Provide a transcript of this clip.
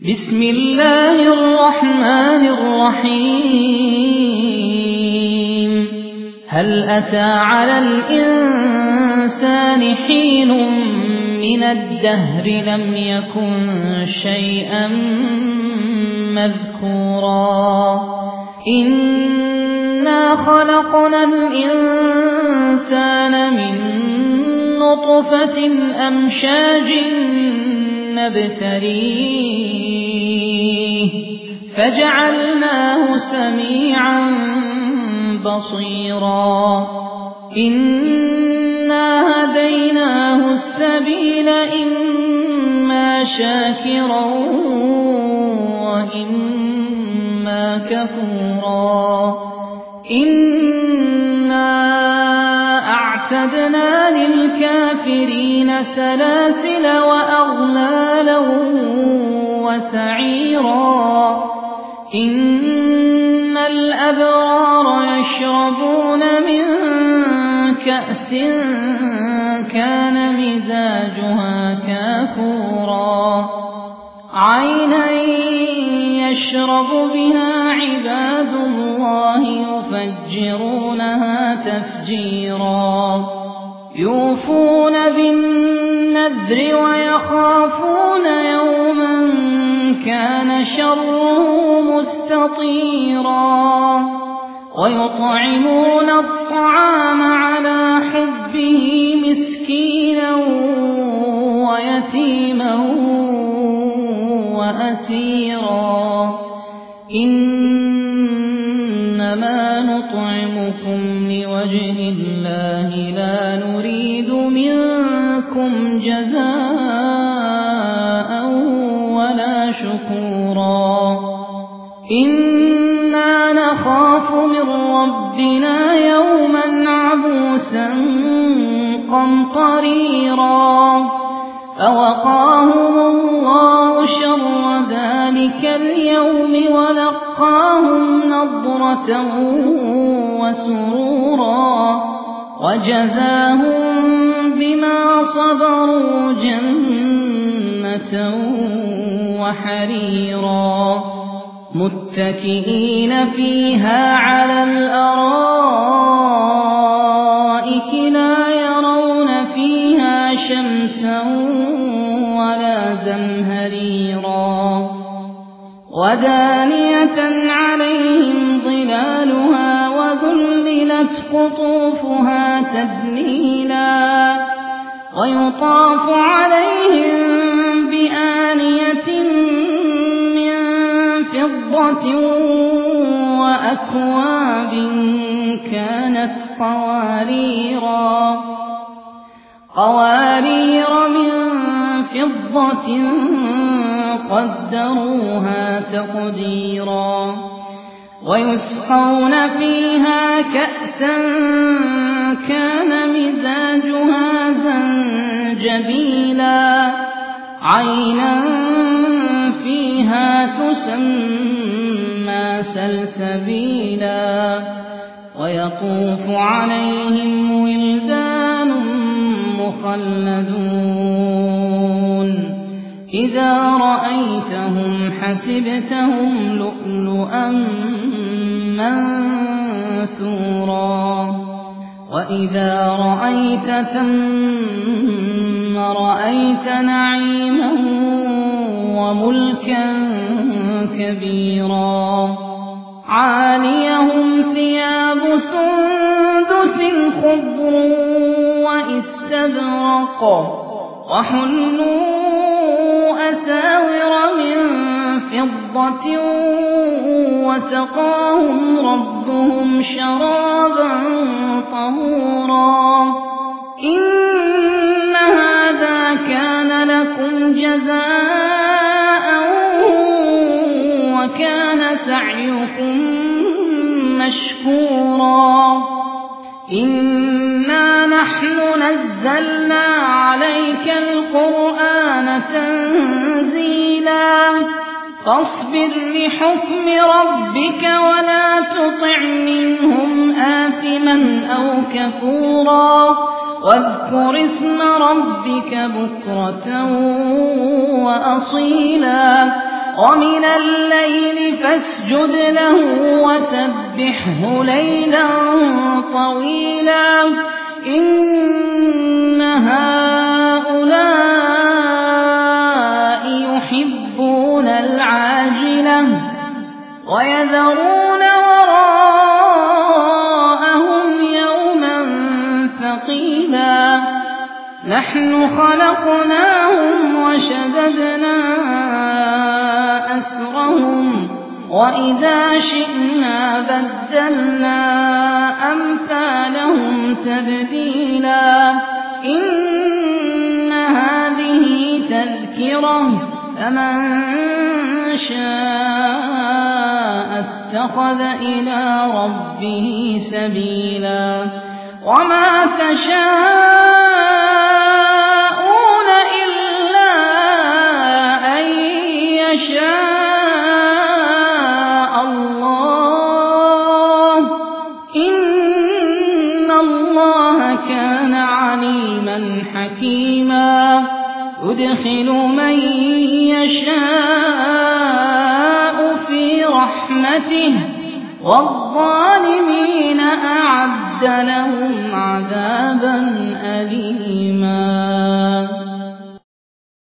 بسم الله الرحمن الرحيم هل أتى على الإنسان حين من الدهر لم يكن شيئا مذكورا إنا خلقنا الإنسان من نطفة أمشاج نبتليه فجعلناه سميعا بصيرا إنا هديناه السبيل إما شاكرا وإما كفورا إنا أعتدنا للكافرين سلاسل وأغلالا وسعيرا إن الأبرار يشربون من كأس كان مزاجها كافورا عينا يشرب بها عباد الله يفجرونها تفجيرا يوفون بالنذر ويخافون يوما كان شره مستطيرا ويطعمون الطعام على حبه مسكينا ويتيما وأسيرا إنما نطعمكم لوجه الله لا نريد منكم جزاء ولا شكورا إنا نخاف من ربنا يوما عبوسا قمطريرا فوقاهم الله شر ذلك اليوم ولقاهم نضرة وسرورا وجزاهم بما صبروا جنة وحريرا متكئين فيها على الأرائك لا يرون فيها شمسا ولا زمهريرا ودانية عليهم ظلالها وذللت قطوفها تذليلا ويطاف عليهم بآنية من فضة وأكواب كانت قوارير من فضة قدروها تقديرا ويسقون فيها كأسا كان مزاجها زنجبيلا عينا فيها تسمى سلسبيلا ويطوف عليهم ولدان مخلدون إذا رأيتهم حسبتهم لؤلؤا منثورا وإذا رأيت ثم رأيت نعيما وملكا كبيرا عاليهم ثياب سندس خضر واستبرق وحلوا أساور من فضة وسقاهم ربهم شرابا طهورا إن هذا كان لكم جزاء وكان سعيكم مشكورا إنا نحن نزلنا عليك القرآن تنزيلا فاصبر لحكم ربك ولا تطع منهم آثما أو كفورا واذكر اسم ربك بكرة وأصيلا ومن الليل فاسجد له وسبحه ليلا طويلا إن هؤلاء يحبون العاجلة ويذرون وراءهم يوما ثقيلا نحن خلقناهم وشددنا أسرهم وإذا شئنا بدلنا أمثالهم تبديلا إن هذه تذكرة فمن شاء اتخذ إلى ربه سبيلا وما تشاءون إلا أن يشاء الله إن الله كان عليما حكيما يدخل من يشاء في رحمته والظالمين أعد لهم عذابا